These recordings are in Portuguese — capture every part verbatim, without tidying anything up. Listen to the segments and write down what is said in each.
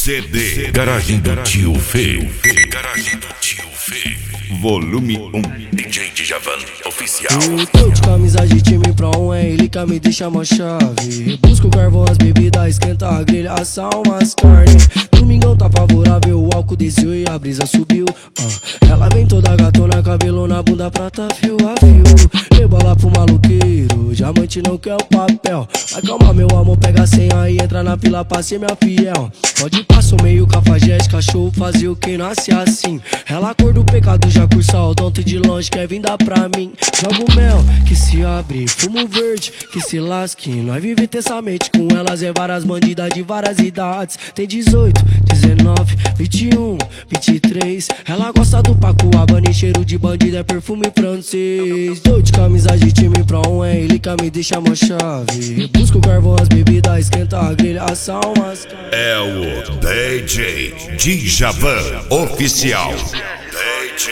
C D Garagem do Tio Fê. Garagem do Tio Fê. Volume um. D J Djavan Oficial. Eu tô de camisa de time pra um é ele que me deixa uma chave. Busco o carvão, as bebidas, esquenta a grelha, assar umas carnes. Domingão tá favorável, o álcool desceu e a brisa subiu. ah. Ela vem toda gatona, cabelo na bunda, prata fio a fio. Rebola pro maluqueiro, diamante não quer o papel. Acalma meu amor, pega a senha e entra na fila pra ser minha fiel. Pode passar meio cafajeste, cachorro fazia o que nasce assim. Ela cor do pecado, já cursa o donto de longe, quer vir dar pra mim. Jogo mel, que se abre, fumo verde, que se lasque. Nós vive intensamente com elas, é várias bandidas de várias idades. Tem dezoito, dezenove, vinte e um, vinte e três. Ela gosta do Paco Rabanne, cheiro de bandido é perfume francês. Dou de camisa de time pra um é ele que me deixa uma chave. Busco o carvão, as bebidas, esquenta a grelha, assar umas. É o D J Djavan Oficial. D J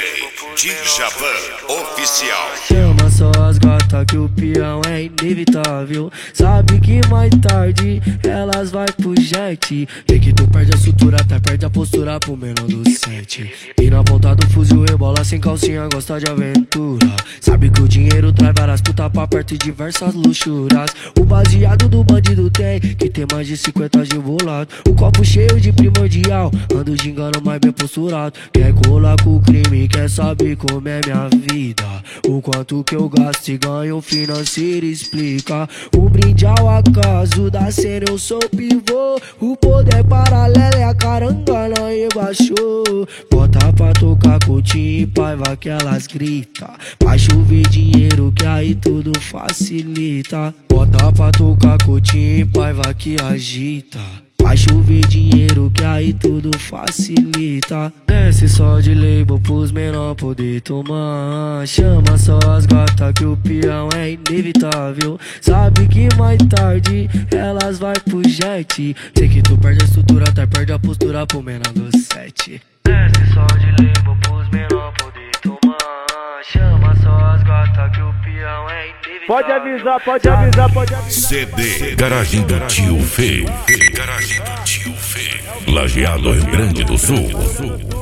Djavan Oficial. Chama só as gatas que o peão é inevitável. Sabe que mais tarde elas vai pro jet. Vê que tu perde a estrutura, até perde a postura pro menor do sete. E na ponta do fuzil rebola sem calcinha, gosta de aventura. Sabe que o dinheiro traz várias putas pra perto e diversas luxuras. O baseado do bandido tem, que tem mais de cinquenta de bolado. O copo cheio de primordial, ando gingando mais bem posturado. Quer colar com o crime, quer saber como é minha vida. O quanto que eu gasto e ganho financeiro explica. Um brinde ao acaso da cena, eu sou pivô. O poder paralelo é a carangana e baixou. Bota pra tocar coutinho e paiva que elas grita. Vai chover dinheiro que aí tudo facilita. Bota pra tocar coutinho e paiva que agita. Vai chover dinheiro que aí tudo facilita. Desce só de label pros menor poder tomar. Chama só as gatas que o peão é inevitável. Sabe que mais tarde elas vai pro jet. Sei que tu perde a estrutura, até perde a postura pro menor do sete. Desce só de label pros menor poder tomar. Chama só as gatas que o peão é inevitável. Pode avisar, pode avisar, pode avisar. C D Garagem do Tio Fê. Garagem do Tio Fê. Lajeado, Rio Grande do Sul.